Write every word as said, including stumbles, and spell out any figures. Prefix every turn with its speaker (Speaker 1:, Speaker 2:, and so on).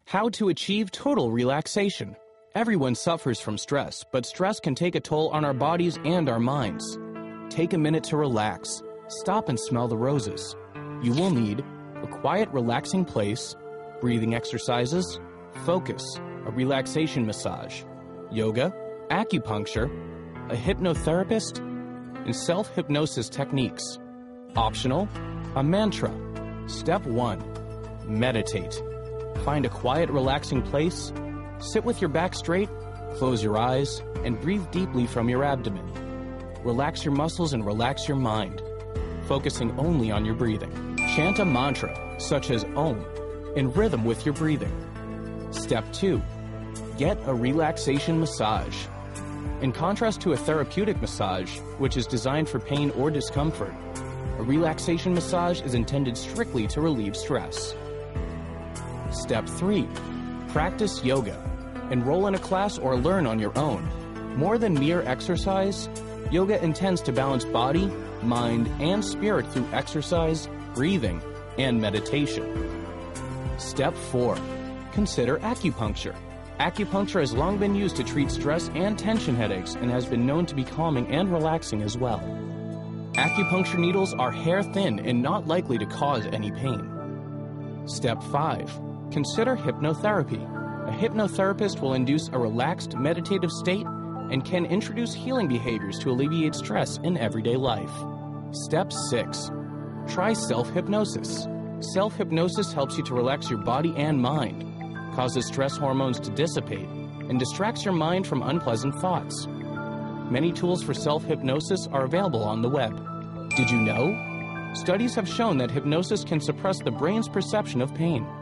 Speaker 1: How to achieve total relaxation. Everyone suffers from stress, but stress can take a toll on our bodies and our minds. Take a minute to relax. Stop and smell the roses. You will need a quiet, relaxing place, breathing exercises, focus, a relaxation massage, yoga, acupuncture, a hypnotherapist, and self-hypnosis techniques. Optional, a mantra. Step one, meditate. Find a quiet, relaxing place, sit with your back straight, close your eyes, and breathe deeply from your abdomen. Relax your muscles and relax your mind, focusing only on your breathing. Chant a mantra, such as Om, in rhythm with your breathing. Step two, get a relaxation massage. In contrast to a therapeutic massage, which is designed for pain or discomfort, a relaxation massage is intended strictly to relieve stress. Step three, practice yoga. Enroll in a class or learn on your own. More than mere exercise, yoga intends to balance body, mind, and spirit through exercise, breathing, and meditation. Step four, consider acupuncture. Acupuncture has long been used to treat stress and tension headaches and has been known to be calming and relaxing as well. Acupuncture needles are hair-thin and not likely to cause any pain. Step five, consider hypnotherapy. A hypnotherapist will induce a relaxed, meditative state and can introduce healing behaviors to alleviate stress in everyday life. Step six, try self-hypnosis. Self-hypnosis helps you to relax your body and mind, causes stress hormones to dissipate, and distracts your mind from unpleasant thoughts. Many tools for self-hypnosis are available on the web. Did you know? Studies have shown that hypnosis can suppress the brain's perception of pain.